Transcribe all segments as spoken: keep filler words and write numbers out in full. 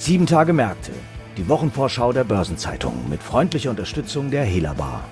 Sieben Tage Märkte, die Wochenvorschau der Börsenzeitung mit freundlicher Unterstützung der Helabar.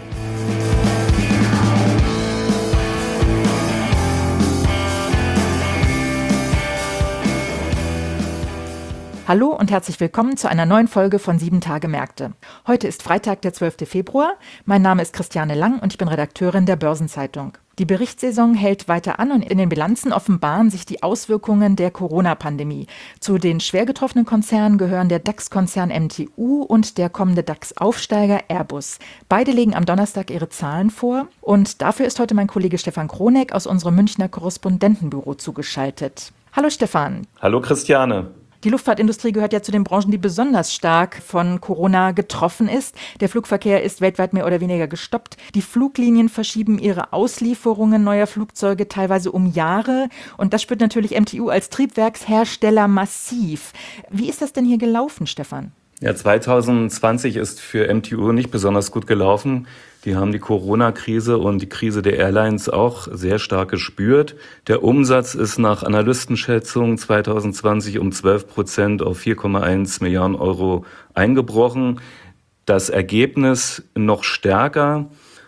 Hallo und herzlich willkommen zu einer neuen Folge von Sieben Tage Märkte. Heute ist Freitag, der zwölfte Februar. Mein Name ist Christiane Lang und ich bin Redakteurin der Börsenzeitung. Die Berichtssaison hält weiter an und in den Bilanzen offenbaren sich die Auswirkungen der Corona-Pandemie. Zu den schwer getroffenen Konzernen gehören der DAX-Konzern M T U und der kommende DAX-Aufsteiger Airbus. Beide legen am Donnerstag ihre Zahlen vor und dafür ist heute mein Kollege Stefan Kroneck aus unserem Münchner Korrespondentenbüro zugeschaltet. Hallo Stefan. Hallo Christiane. Die Luftfahrtindustrie gehört ja zu den Branchen, die besonders stark von Corona getroffen ist. Der Flugverkehr ist weltweit mehr oder weniger gestoppt. Die Fluglinien verschieben ihre Auslieferungen neuer Flugzeuge teilweise um Jahre. Und das spürt natürlich M T U als Triebwerkshersteller massiv. Wie ist das denn hier gelaufen, Stefan? Ja, zwanzig zwanzig ist für M T U nicht besonders gut gelaufen. Die haben die Corona-Krise und die Krise der Airlines auch sehr stark gespürt. Der Umsatz ist nach Analystenschätzungen zwanzig zwanzig um zwölf Prozent auf vier Komma eins Milliarden Euro eingebrochen. Das Ergebnis noch stärker.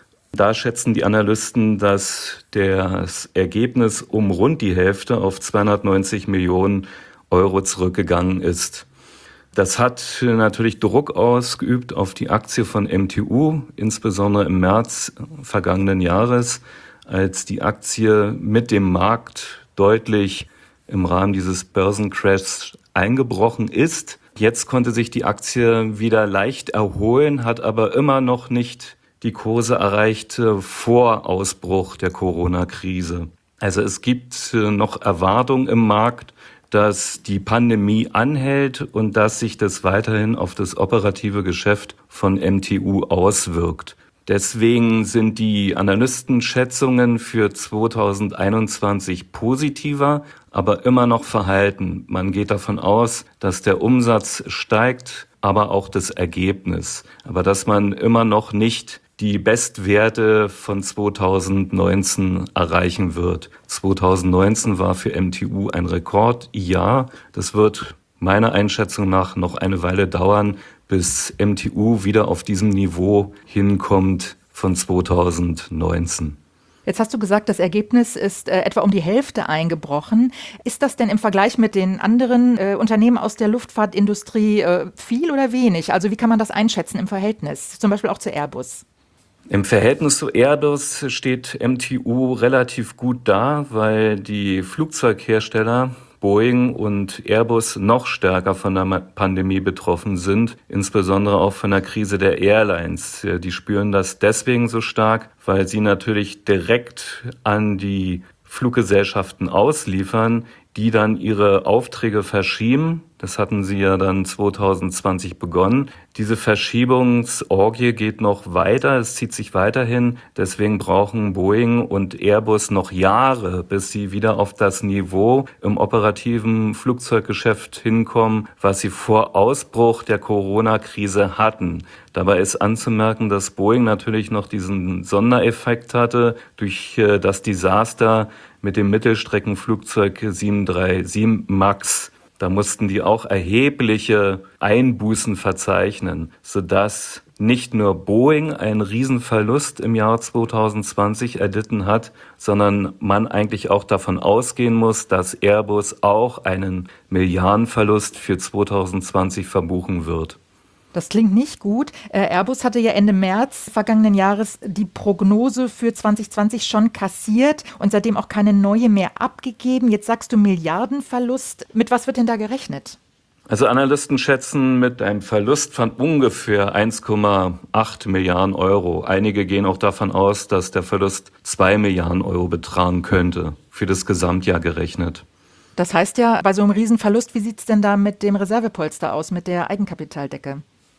Da schätzen die Analysten, dass das Ergebnis um rund die Hälfte auf zweihundertneunzig Millionen Euro zurückgegangen ist. Das hat natürlich Druck ausgeübt auf die Aktie von M T U, insbesondere im März vergangenen Jahres, als die Aktie mit dem Markt deutlich im Rahmen dieses Börsencrashs eingebrochen ist. Jetzt konnte sich die Aktie wieder leicht erholen, hat aber immer noch nicht die Kurse erreicht vor Ausbruch der Corona-Krise. Also es gibt noch Erwartungen im Markt, dass die Pandemie anhält und dass sich das weiterhin auf das operative Geschäft von M T U auswirkt. Deswegen sind die Analystenschätzungen für zwanzig einundzwanzig positiver, aber immer noch verhalten. Man geht davon aus, dass der Umsatz steigt, aber auch das Ergebnis. Aber dass man immer noch nicht die Bestwerte von zwanzig neunzehn erreichen wird. zwanzig neunzehn war für M T U ein Rekordjahr. Das wird meiner Einschätzung nach noch eine Weile dauern, bis M T U wieder auf diesem Niveau hinkommt von zwanzig neunzehn. Jetzt hast du gesagt, das Ergebnis ist äh, etwa um die Hälfte eingebrochen. Ist das denn im Vergleich mit den anderen äh, Unternehmen aus der Luftfahrtindustrie äh, viel oder wenig? Also wie kann man das einschätzen im Verhältnis, zum Beispiel auch zu Airbus? Im Verhältnis zu Airbus steht M T U relativ gut da, weil die Flugzeughersteller Boeing und Airbus noch stärker von der Pandemie betroffen sind, insbesondere auch von der Krise der Airlines. Die spüren das deswegen so stark, weil sie natürlich direkt an die Fluggesellschaften ausliefern, die dann ihre Aufträge verschieben. Das hatten sie ja dann zwanzig zwanzig begonnen. Diese Verschiebungsorgie geht noch weiter, es zieht sich weiterhin. Deswegen brauchen Boeing und Airbus noch Jahre, bis sie wieder auf das Niveau im operativen Flugzeuggeschäft hinkommen, was sie vor Ausbruch der Corona-Krise hatten. Dabei ist anzumerken, dass Boeing natürlich noch diesen Sondereffekt hatte durch das Desaster mit dem Mittelstreckenflugzeug sieben drei sieben MAX. Da mussten die auch erhebliche Einbußen verzeichnen, sodass nicht nur Boeing einen Riesenverlust im Jahr zwanzig zwanzig erlitten hat, sondern man eigentlich auch davon ausgehen muss, dass Airbus auch einen Milliardenverlust für zwanzig zwanzig verbuchen wird. Das klingt nicht gut. Äh, Airbus hatte ja Ende März vergangenen Jahres die Prognose für zwanzig zwanzig schon kassiert und seitdem auch keine neue mehr abgegeben. Jetzt sagst du Milliardenverlust. Mit was wird denn da gerechnet? Also Analysten schätzen mit einem Verlust von ungefähr eins Komma acht Milliarden Euro. Einige gehen auch davon aus, dass der Verlust zwei Milliarden Euro betragen könnte, für das Gesamtjahr gerechnet. Das heißt ja, bei so einem Riesenverlust, wie sieht es denn da mit dem Reservepolster aus, mit der Eigenkapitaldecke?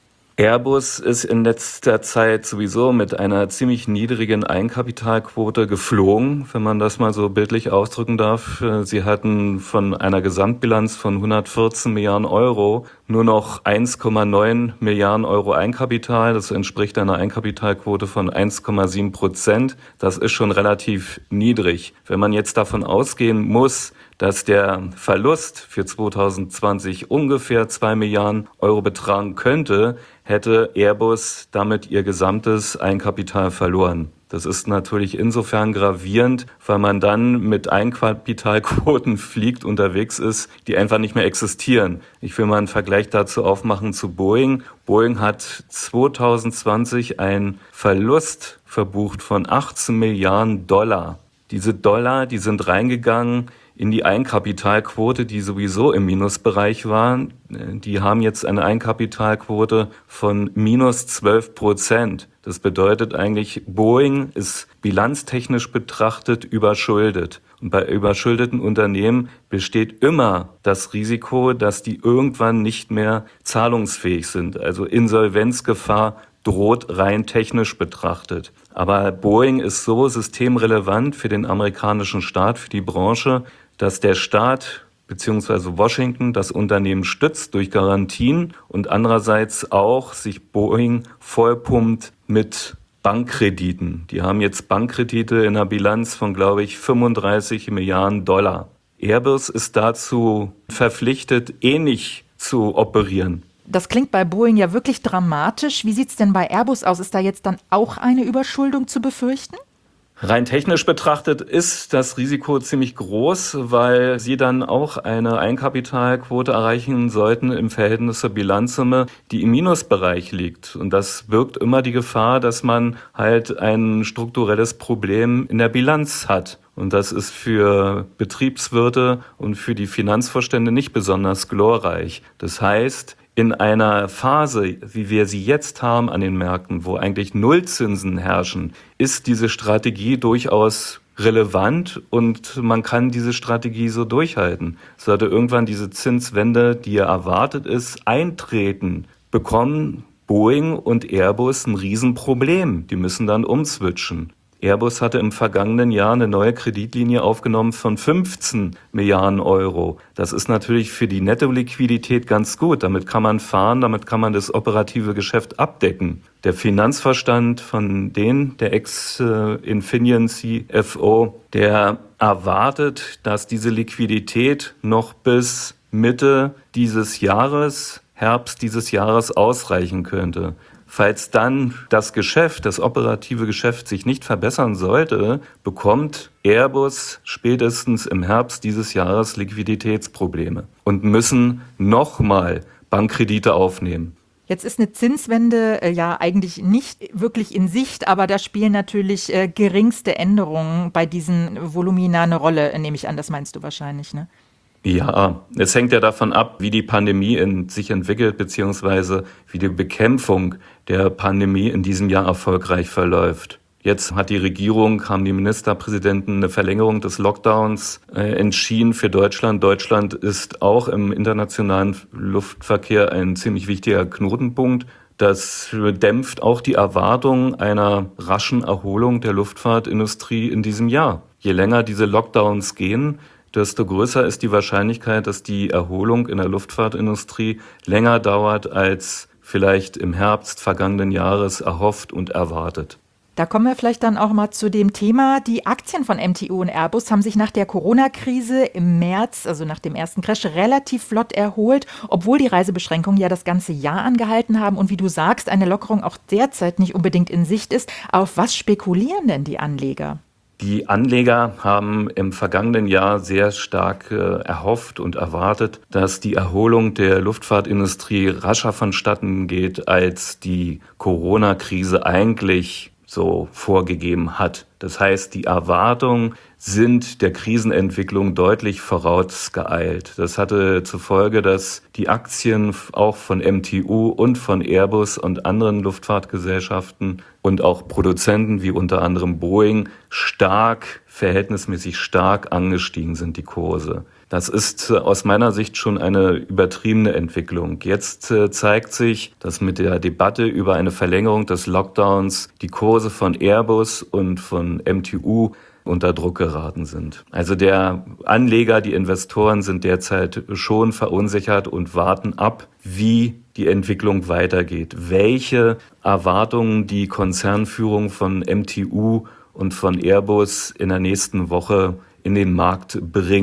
Airbus ist in letzter Zeit sowieso mit einer ziemlich niedrigen Eigenkapitalquote geflogen, wenn man das mal so bildlich ausdrücken darf. Sie hatten von einer Gesamtbilanz von hundertvierzehn Milliarden Euro nur noch eins Komma neun Milliarden Euro Eigenkapital. Das entspricht einer Eigenkapitalquote von eins Komma sieben Prozent. Das ist schon relativ niedrig. Wenn man jetzt davon ausgehen muss, dass der Verlust für zweitausendzwanzig ungefähr zwei Milliarden Euro betragen könnte, hätte Airbus damit ihr gesamtes Eigenkapital verloren. Das ist natürlich insofern gravierend, weil man dann mit Eigenkapitalquoten fliegt, unterwegs ist, die einfach nicht mehr existieren. Ich will mal einen Vergleich dazu aufmachen zu Boeing. Boeing hat zweitausendzwanzig einen Verlust verbucht von achtzehn Milliarden Dollar. Diese Dollar, die sind reingegangen in die Eigenkapitalquote, die sowieso im Minusbereich war. Die haben jetzt eine Eigenkapitalquote von minus zwölf Prozent. Das bedeutet eigentlich, Boeing ist bilanztechnisch betrachtet überschuldet. Und bei überschuldeten Unternehmen besteht immer das Risiko, dass die irgendwann nicht mehr zahlungsfähig sind. Also Insolvenzgefahr droht rein technisch betrachtet. Aber Boeing ist so systemrelevant für den amerikanischen Staat, für die Branche, dass der Staat bzw. Washington das Unternehmen stützt durch Garantien und andererseits auch sich Boeing vollpumpt mit Bankkrediten. Die haben jetzt Bankkredite in einer Bilanz von, glaube ich, fünfunddreißig Milliarden Dollar. Airbus ist dazu verpflichtet, ähnlich zu operieren. Das klingt bei Boeing ja wirklich dramatisch. Wie sieht es denn bei Airbus aus? Ist da jetzt dann auch eine Überschuldung zu befürchten? Rein technisch betrachtet ist das Risiko ziemlich groß, weil sie dann auch eine Eigenkapitalquote erreichen sollten im Verhältnis zur Bilanzsumme, die im Minusbereich liegt. Und das birgt immer die Gefahr, dass man halt ein strukturelles Problem in der Bilanz hat. Und das ist für Betriebswirte und für die Finanzvorstände nicht besonders glorreich. Das heißt, in einer Phase, wie wir sie jetzt haben an den Märkten, wo eigentlich Nullzinsen herrschen, ist diese Strategie durchaus relevant und man kann diese Strategie so durchhalten. Sollte irgendwann diese Zinswende, die ja erwartet ist, eintreten, bekommen Boeing und Airbus ein Riesenproblem. Die müssen dann umswitchen. Airbus hatte im vergangenen Jahr eine neue Kreditlinie aufgenommen von fünfzehn Milliarden Euro. Das ist natürlich für die Nettoliquidität ganz gut. Damit kann man fahren, damit kann man das operative Geschäft abdecken. Der Finanzvorstand von denen, der Ex-Infineon C F O, der erwartet, dass diese Liquidität noch bis Mitte dieses Jahres, Herbst dieses Jahres ausreichen könnte. Falls dann das Geschäft, das operative Geschäft sich nicht verbessern sollte, bekommt Airbus spätestens im Herbst dieses Jahres Liquiditätsprobleme und müssen nochmal Bankkredite aufnehmen. Jetzt ist eine Zinswende äh, ja eigentlich nicht wirklich in Sicht, aber da spielen natürlich äh, geringste Änderungen bei diesen Volumina eine Rolle, äh, nehme ich an, das meinst du wahrscheinlich, ne? Ja, es hängt ja davon ab, wie die Pandemie in sich entwickelt, beziehungsweise wie die Bekämpfung der Pandemie in diesem Jahr erfolgreich verläuft. Jetzt hat die Regierung, haben die Ministerpräsidenten eine Verlängerung des Lockdowns äh, entschieden für Deutschland. Deutschland ist auch im internationalen Luftverkehr ein ziemlich wichtiger Knotenpunkt. Das dämpft auch die Erwartung einer raschen Erholung der Luftfahrtindustrie in diesem Jahr. Je länger diese Lockdowns gehen, desto größer ist die Wahrscheinlichkeit, dass die Erholung in der Luftfahrtindustrie länger dauert als vielleicht im Herbst vergangenen Jahres erhofft und erwartet. Da kommen wir vielleicht dann auch mal zu dem Thema. Die Aktien von M T U und Airbus haben sich nach der Corona-Krise im März, also nach dem ersten Crash, relativ flott erholt, obwohl die Reisebeschränkungen ja das ganze Jahr angehalten haben und wie du sagst, eine Lockerung auch derzeit nicht unbedingt in Sicht ist. Auf was spekulieren denn die Anleger? Die Anleger haben im vergangenen Jahr sehr stark äh, erhofft und erwartet, dass die Erholung der Luftfahrtindustrie rascher vonstatten geht, als die Corona-Krise eigentlich so vorgegeben hat. Das heißt, die Erwartungen sind der Krisenentwicklung deutlich vorausgeeilt. Das hatte zur Folge, dass die Aktien auch von M T U und von Airbus und anderen Luftfahrtgesellschaften und auch Produzenten wie unter anderem Boeing stark, verhältnismäßig stark angestiegen sind, die Kurse. Das ist aus meiner Sicht schon eine übertriebene Entwicklung. Jetzt äh, zeigt sich, dass mit der Debatte über eine Verlängerung des Lockdowns die Kurse von Airbus und von M T U unter Druck geraten sind. Also der Anleger, die Investoren sind derzeit schon verunsichert und warten ab, wie die Entwicklung weitergeht, welche Erwartungen die Konzernführung von M T U und von Airbus in der nächsten Woche in den Markt bringen.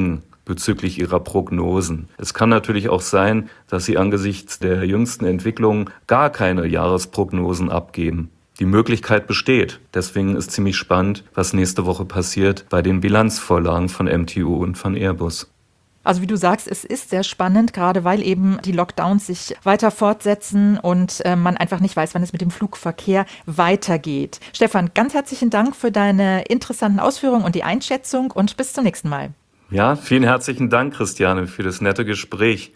bezüglich ihrer Prognosen. Es kann natürlich auch sein, dass sie angesichts der jüngsten Entwicklungen gar keine Jahresprognosen abgeben. Die Möglichkeit besteht. Deswegen ist ziemlich spannend, was nächste Woche passiert bei den Bilanzvorlagen von M T U und von Airbus. Also wie du sagst, es ist sehr spannend, gerade weil eben die Lockdowns sich weiter fortsetzen und äh, man einfach nicht weiß, wann es mit dem Flugverkehr weitergeht. Stefan, ganz herzlichen Dank für deine interessanten Ausführungen und die Einschätzung und bis zum nächsten Mal. Ja, vielen herzlichen Dank, Christiane, für das nette Gespräch.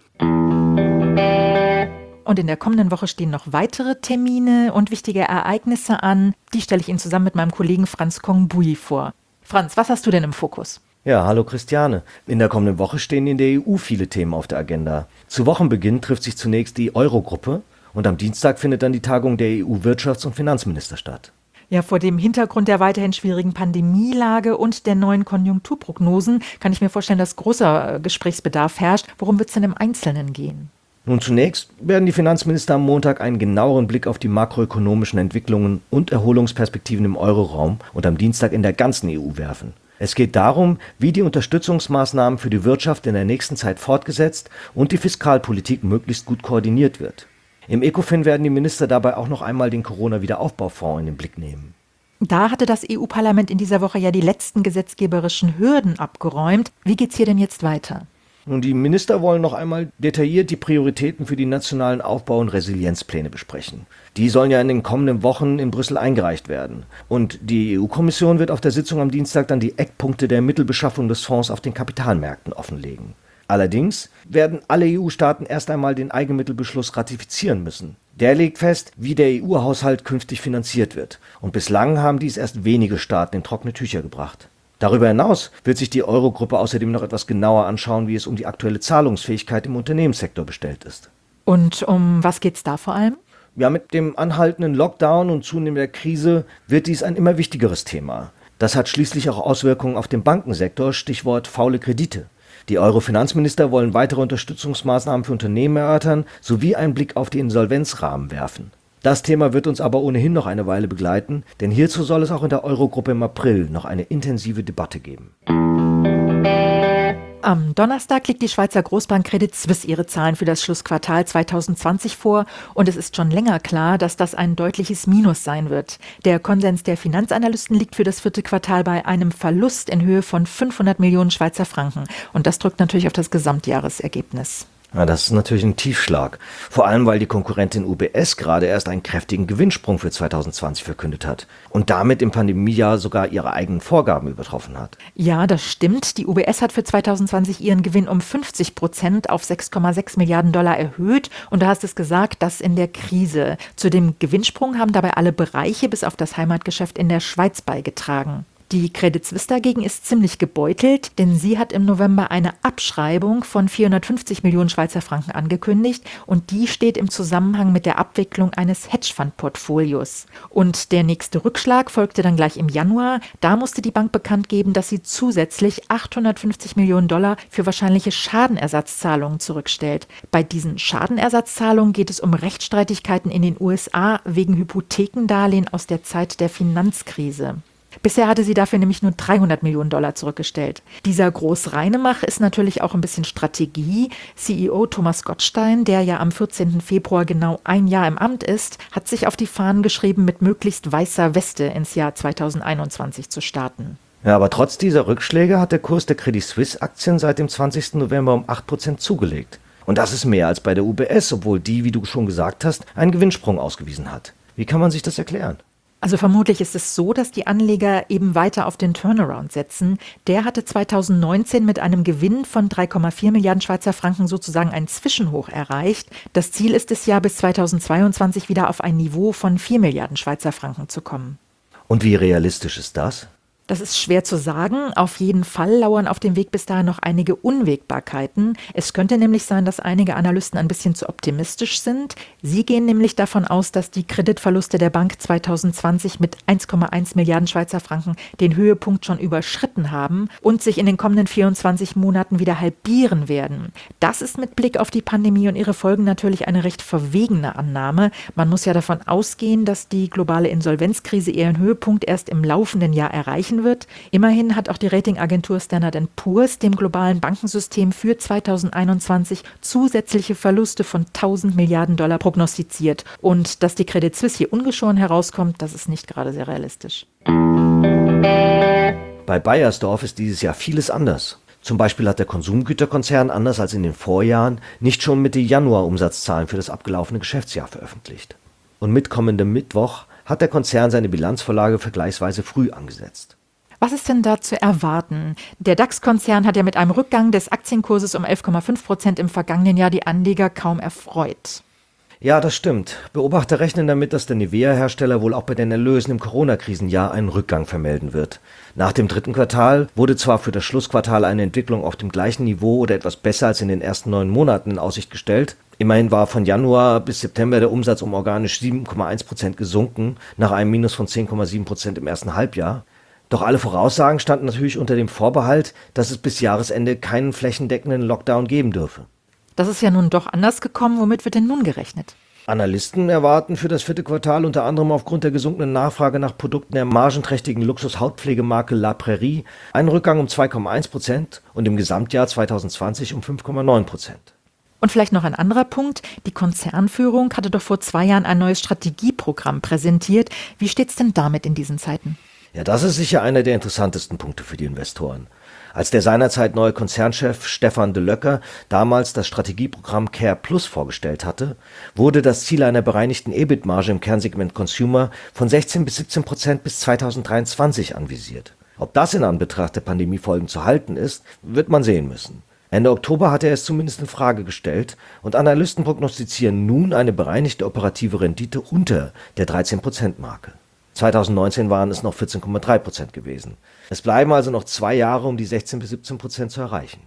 Und in der kommenden Woche stehen noch weitere Termine und wichtige Ereignisse an. Die stelle ich Ihnen zusammen mit meinem Kollegen Franz Kongbui vor. Franz, was hast du denn im Fokus? Ja, hallo Christiane. In der kommenden Woche stehen in der E U viele Themen auf der Agenda. Zu Wochenbeginn trifft sich zunächst die Eurogruppe und am Dienstag findet dann die Tagung der E U-Wirtschafts- und Finanzminister statt. Ja, vor dem Hintergrund der weiterhin schwierigen Pandemielage und der neuen Konjunkturprognosen kann ich mir vorstellen, dass großer Gesprächsbedarf herrscht. Worum wird es denn im Einzelnen gehen? Nun zunächst werden die Finanzminister am Montag einen genaueren Blick auf die makroökonomischen Entwicklungen und Erholungsperspektiven im Euroraum und am Dienstag in der ganzen E U werfen. Es geht darum, wie die Unterstützungsmaßnahmen für die Wirtschaft in der nächsten Zeit fortgesetzt und die Fiskalpolitik möglichst gut koordiniert wird. Im ECOFIN werden die Minister dabei auch noch einmal den Corona-Wiederaufbaufonds in den Blick nehmen. Da hatte das E U-Parlament in dieser Woche ja die letzten gesetzgeberischen Hürden abgeräumt. Wie geht's hier denn jetzt weiter? Nun, die Minister wollen noch einmal detailliert die Prioritäten für die nationalen Aufbau- und Resilienzpläne besprechen. Die sollen ja in den kommenden Wochen in Brüssel eingereicht werden. Und die E U-Kommission wird auf der Sitzung am Dienstag dann die Eckpunkte der Mittelbeschaffung des Fonds auf den Kapitalmärkten offenlegen. Allerdings werden alle E U-Staaten erst einmal den Eigenmittelbeschluss ratifizieren müssen. Der legt fest, wie der E U-Haushalt künftig finanziert wird. Und bislang haben dies erst wenige Staaten in trockene Tücher gebracht. Darüber hinaus wird sich die Eurogruppe außerdem noch etwas genauer anschauen, wie es um die aktuelle Zahlungsfähigkeit im Unternehmenssektor bestellt ist. Und um was geht's da vor allem? Ja, mit dem anhaltenden Lockdown und zunehmender Krise wird dies ein immer wichtigeres Thema. Das hat schließlich auch Auswirkungen auf den Bankensektor, Stichwort faule Kredite. Die Euro-Finanzminister wollen weitere Unterstützungsmaßnahmen für Unternehmen erörtern, sowie einen Blick auf die Insolvenzrahmen werfen. Das Thema wird uns aber ohnehin noch eine Weile begleiten, denn hierzu soll es auch in der Eurogruppe im April noch eine intensive Debatte geben. Am Donnerstag legt die Schweizer Großbank Credit Suisse ihre Zahlen für das Schlussquartal zwanzig zwanzig vor und es ist schon länger klar, dass das ein deutliches Minus sein wird. Der Konsens der Finanzanalysten liegt für das vierte Quartal bei einem Verlust in Höhe von fünfhundert Millionen Schweizer Franken und das drückt natürlich auf das Gesamtjahresergebnis. Ja, das ist natürlich ein Tiefschlag. Vor allem, weil die Konkurrentin U B S gerade erst einen kräftigen Gewinnsprung für zwanzig zwanzig verkündet hat und damit im Pandemiejahr sogar ihre eigenen Vorgaben übertroffen hat. Ja, das stimmt. Die U B S hat für zwanzig zwanzig ihren Gewinn um fünfzig Prozent auf sechs Komma sechs Milliarden Dollar erhöht. Und du hast es gesagt, das in der Krise. Zu dem Gewinnsprung haben dabei alle Bereiche bis auf das Heimatgeschäft in der Schweiz beigetragen. Die Credit Suisse dagegen ist ziemlich gebeutelt, denn sie hat im November eine Abschreibung von vierhundertfünfzig Millionen Schweizer Franken angekündigt und die steht im Zusammenhang mit der Abwicklung eines Hedgefonds-Portfolios. Und der nächste Rückschlag folgte dann gleich im Januar. Da musste die Bank bekannt geben, dass sie zusätzlich achthundertfünfzig Millionen Dollar für wahrscheinliche Schadenersatzzahlungen zurückstellt. Bei diesen Schadenersatzzahlungen geht es um Rechtsstreitigkeiten in den U S A wegen Hypothekendarlehen aus der Zeit der Finanzkrise. Bisher hatte sie dafür nämlich nur dreihundert Millionen Dollar zurückgestellt. Dieser Großreinemach ist natürlich auch ein bisschen Strategie. C E O Thomas Gottstein, der ja am vierzehnten Februar genau ein Jahr im Amt ist, hat sich auf die Fahnen geschrieben, mit möglichst weißer Weste ins Jahr zwanzig einundzwanzig zu starten. Ja, aber trotz dieser Rückschläge hat der Kurs der Credit Suisse Aktien seit dem zwanzigsten November um acht Prozent zugelegt. Und das ist mehr als bei der U B S, obwohl die, wie du schon gesagt hast, einen Gewinnsprung ausgewiesen hat. Wie kann man sich das erklären? Also vermutlich ist es so, dass die Anleger eben weiter auf den Turnaround setzen. Der hatte zwanzig neunzehn mit einem Gewinn von drei Komma vier Milliarden Schweizer Franken sozusagen ein Zwischenhoch erreicht. Das Ziel ist es ja, bis zweitausendzweiundzwanzig wieder auf ein Niveau von vier Milliarden Schweizer Franken zu kommen. Und wie realistisch ist das? Das ist schwer zu sagen. Auf jeden Fall lauern auf dem Weg bis dahin noch einige Unwägbarkeiten. Es könnte nämlich sein, dass einige Analysten ein bisschen zu optimistisch sind. Sie gehen nämlich davon aus, dass die Kreditverluste der Bank zwanzig zwanzig mit eins Komma eins Milliarden Schweizer Franken den Höhepunkt schon überschritten haben und sich in den kommenden vierundzwanzig Monaten wieder halbieren werden. Das ist mit Blick auf die Pandemie und ihre Folgen natürlich eine recht verwegene Annahme. Man muss ja davon ausgehen, dass die globale Insolvenzkrise ihren Höhepunkt erst im laufenden Jahr erreichen helfen wird. Immerhin hat auch die Ratingagentur Standard and Poor's dem globalen Bankensystem für zweitausendeinundzwanzig zusätzliche Verluste von tausend Milliarden Dollar prognostiziert. Und dass die Credit Suisse hier ungeschoren herauskommt, das ist nicht gerade sehr realistisch. Bei Beiersdorf ist dieses Jahr vieles anders. Zum Beispiel hat der Konsumgüterkonzern anders als in den Vorjahren nicht schon Mitte Januar Umsatzzahlen für das abgelaufene Geschäftsjahr veröffentlicht. Und mit kommendem Mittwoch hat der Konzern seine Bilanzvorlage vergleichsweise früh angesetzt. Was ist denn da zu erwarten? Der DAX-Konzern hat ja mit einem Rückgang des Aktienkurses um elf Komma fünf Prozent im vergangenen Jahr die Anleger kaum erfreut. Ja, das stimmt. Beobachter rechnen damit, dass der Nivea-Hersteller wohl auch bei den Erlösen im Corona-Krisenjahr einen Rückgang vermelden wird. Nach dem dritten Quartal wurde zwar für das Schlussquartal eine Entwicklung auf dem gleichen Niveau oder etwas besser als in den ersten neun Monaten in Aussicht gestellt. Immerhin war von Januar bis September der Umsatz um organisch sieben Komma eins Prozent gesunken, nach einem Minus von zehn Komma sieben Prozent im ersten Halbjahr. Doch alle Voraussagen standen natürlich unter dem Vorbehalt, dass es bis Jahresende keinen flächendeckenden Lockdown geben dürfe. Das ist ja nun doch anders gekommen. Womit wird denn nun gerechnet? Analysten erwarten für das vierte Quartal unter anderem aufgrund der gesunkenen Nachfrage nach Produkten der margenträchtigen Luxus-Hautpflegemarke La Prairie einen Rückgang um zwei Komma eins Prozent und im Gesamtjahr zweitausendzwanzig um fünf Komma neun Prozent. Und vielleicht noch ein anderer Punkt. Die Konzernführung hatte doch vor zwei Jahren ein neues Strategieprogramm präsentiert. Wie steht's denn damit in diesen Zeiten? Ja, das ist sicher einer der interessantesten Punkte für die Investoren. Als der seinerzeit neue Konzernchef Stefan de Löcker damals das Strategieprogramm Care Plus vorgestellt hatte, wurde das Ziel einer bereinigten E B I T-Marge im Kernsegment Consumer von sechzehn bis siebzehn Prozent bis zweitausenddreiundzwanzig anvisiert. Ob das in Anbetracht der Pandemiefolgen zu halten ist, wird man sehen müssen. Ende Oktober hatte er es zumindest in Frage gestellt und Analysten prognostizieren nun eine bereinigte operative Rendite unter der dreizehn Prozent Marke. zweitausendneunzehn waren es noch vierzehn Komma drei Prozent gewesen. Es bleiben also noch zwei Jahre, um die sechzehn bis siebzehn Prozent zu erreichen.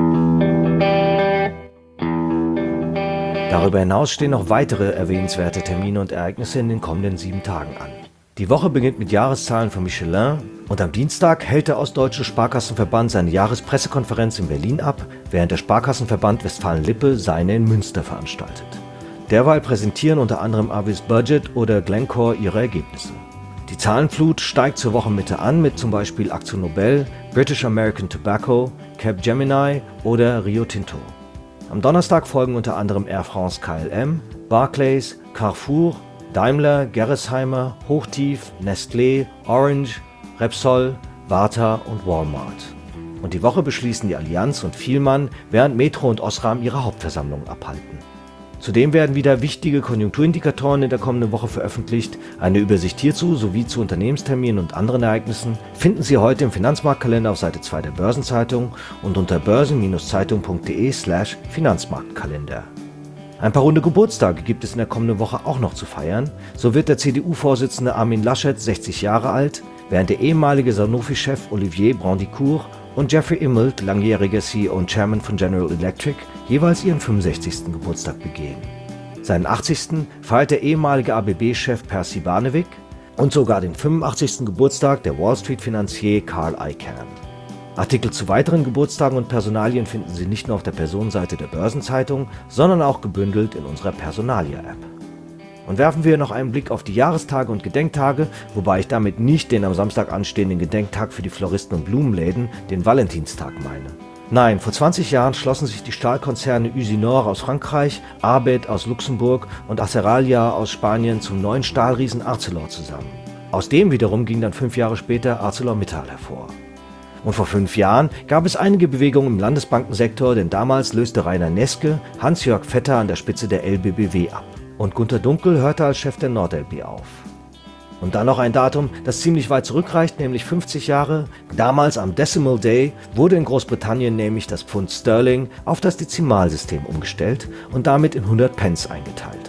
Darüber hinaus stehen noch weitere erwähnenswerte Termine und Ereignisse in den kommenden sieben Tagen an. Die Woche beginnt mit Jahreszahlen von Michelin und am Dienstag hält der Ostdeutsche Sparkassenverband seine Jahrespressekonferenz in Berlin ab, während der Sparkassenverband Westfalen-Lippe seine in Münster veranstaltet. Derweil präsentieren unter anderem Avis Budget oder Glencore ihre Ergebnisse. Die Zahlenflut steigt zur Wochenmitte an mit zum Beispiel Akzo Nobel, British American Tobacco, Capgemini oder Rio Tinto. Am Donnerstag folgen unter anderem Air France K L M, Barclays, Carrefour, Daimler, Gerresheimer, Hochtief, Nestlé, Orange, Repsol, Varta und Walmart. Und die Woche beschließen die Allianz und Vielmann, während Metro und Osram ihre Hauptversammlungen abhalten. Zudem werden wieder wichtige Konjunkturindikatoren in der kommenden Woche veröffentlicht. Eine Übersicht hierzu sowie zu Unternehmensterminen und anderen Ereignissen finden Sie heute im Finanzmarktkalender auf Seite zwei der Börsenzeitung und unter börsen-zeitung.de slash Finanzmarktkalender. Ein paar runde Geburtstage gibt es in der kommenden Woche auch noch zu feiern. So wird der C D U-Vorsitzende Armin Laschet sechzig Jahre alt, während der ehemalige Sanofi-Chef Olivier Brandicourt und Jeffrey Immelt, langjähriger C E O und Chairman von General Electric, jeweils ihren fünfundsechzigsten Geburtstag begehen. Seinen achtzigsten feiert der ehemalige A B B-Chef Percy Barnevik und sogar den fünfundachtzigsten Geburtstag der Wall Street-Finanzier Carl Icahn. Artikel zu weiteren Geburtstagen und Personalien finden Sie nicht nur auf der Personenseite der Börsenzeitung, sondern auch gebündelt in unserer Personalia-App. Und werfen wir noch einen Blick auf die Jahrestage und Gedenktage, wobei ich damit nicht den am Samstag anstehenden Gedenktag für die Floristen und Blumenläden, den Valentinstag, meine. Nein, vor zwanzig Jahren schlossen sich die Stahlkonzerne Usinor aus Frankreich, Arbed aus Luxemburg und Aceralia aus Spanien zum neuen Stahlriesen Arcelor zusammen. Aus dem wiederum ging dann fünf Jahre später ArcelorMittal hervor. Und vor fünf Jahren gab es einige Bewegungen im Landesbankensektor, denn damals löste Rainer Neske Hans-Jörg Vetter an der Spitze der L B B W ab. Und Gunter Dunkel hörte als Chef der NordLB auf. Und dann noch ein Datum, das ziemlich weit zurückreicht, nämlich fünfzig Jahre. Damals am Decimal Day wurde in Großbritannien nämlich das Pfund Sterling auf das Dezimalsystem umgestellt und damit in hundert Pence eingeteilt.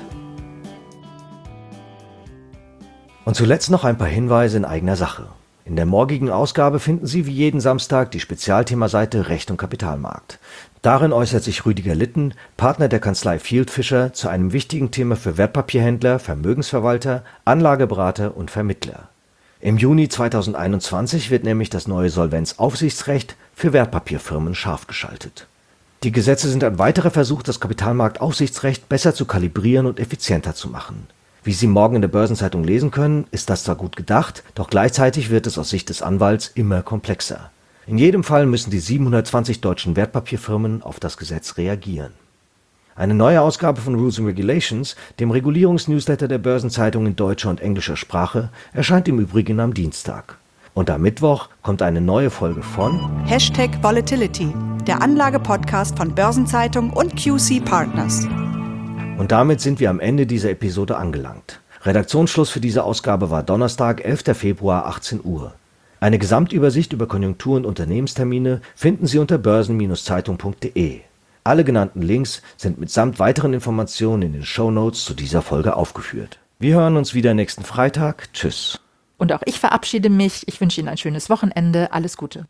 Und zuletzt noch ein paar Hinweise in eigener Sache. In der morgigen Ausgabe finden Sie wie jeden Samstag die Spezialthemaseite Recht und Kapitalmarkt. Darin äußert sich Rüdiger Litten, Partner der Kanzlei Fieldfischer, zu einem wichtigen Thema für Wertpapierhändler, Vermögensverwalter, Anlageberater und Vermittler. Im Juni zweitausendeinundzwanzig wird nämlich das neue Solvenzaufsichtsrecht für Wertpapierfirmen scharf geschaltet. Die Gesetze sind ein weiterer Versuch, das Kapitalmarktaufsichtsrecht besser zu kalibrieren und effizienter zu machen. Wie Sie morgen in der Börsenzeitung lesen können, ist das zwar gut gedacht, doch gleichzeitig wird es aus Sicht des Anwalts immer komplexer. In jedem Fall müssen die siebenhundertzwanzig deutschen Wertpapierfirmen auf das Gesetz reagieren. Eine neue Ausgabe von Rules and Regulations, dem Regulierungsnewsletter der Börsenzeitung in deutscher und englischer Sprache, erscheint im Übrigen am Dienstag. Und am Mittwoch kommt eine neue Folge von Hashtag Volatility, der Anlage-Podcast von Börsenzeitung und Q C Partners. Und damit sind wir am Ende dieser Episode angelangt. Redaktionsschluss für diese Ausgabe war Donnerstag, elfter Februar, achtzehn Uhr. Eine Gesamtübersicht über Konjunktur- und Unternehmenstermine finden Sie unter börsen Bindestrich zeitung punkt de. Alle genannten Links sind mitsamt weiteren Informationen in den Shownotes zu dieser Folge aufgeführt. Wir hören uns wieder nächsten Freitag. Tschüss. Und auch ich verabschiede mich. Ich wünsche Ihnen ein schönes Wochenende. Alles Gute.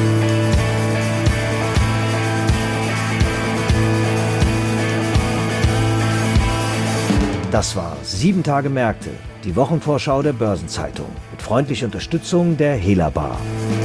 Das war sieben Tage Märkte, die Wochenvorschau der Börsenzeitung mit freundlicher Unterstützung der Hela Bar.